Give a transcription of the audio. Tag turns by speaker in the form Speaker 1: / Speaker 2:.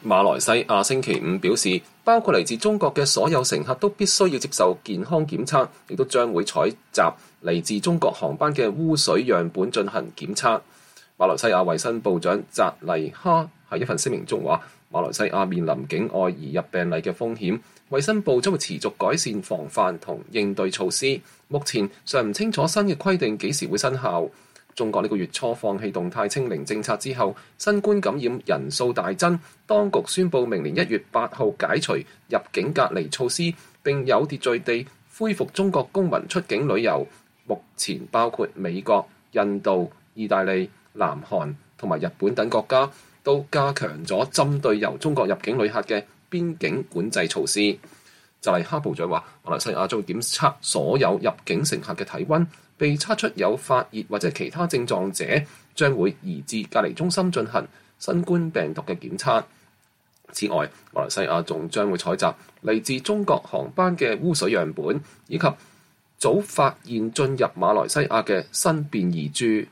Speaker 1: 馬來西亞星期五表示，包括嚟自中國嘅所有乘客都必須要接受健康檢測，亦都將會採集嚟自中國航班嘅污水樣本進行檢測。馬來西亞衛生部長扎麗哈喺一份聲明中話，馬來西亞面臨境外移入病例嘅風險，衛生部將會持續改善防範同應對措施。目前尚唔清楚新嘅規定幾時會生效。中國呢個月初放棄動態清零政策之後，新冠感染人數大增，當局宣布明年1月8號解除入境隔離措施，並有秩序地恢復中國公民出境旅遊。目前包括美國、印度、意大利、南韓同埋日本等國家都加強咗針對由中國入境旅客嘅邊境管制措施。就係哈部長話，馬來西亞將會檢測所有入境乘客嘅體溫，被測出有發熱或者其他症狀者，將會移至隔離中心進行新冠病毒嘅檢測。此外，馬來西亞仲將會採集嚟自中國航班嘅污水樣本，以及早發現進入馬來西亞嘅新變異株。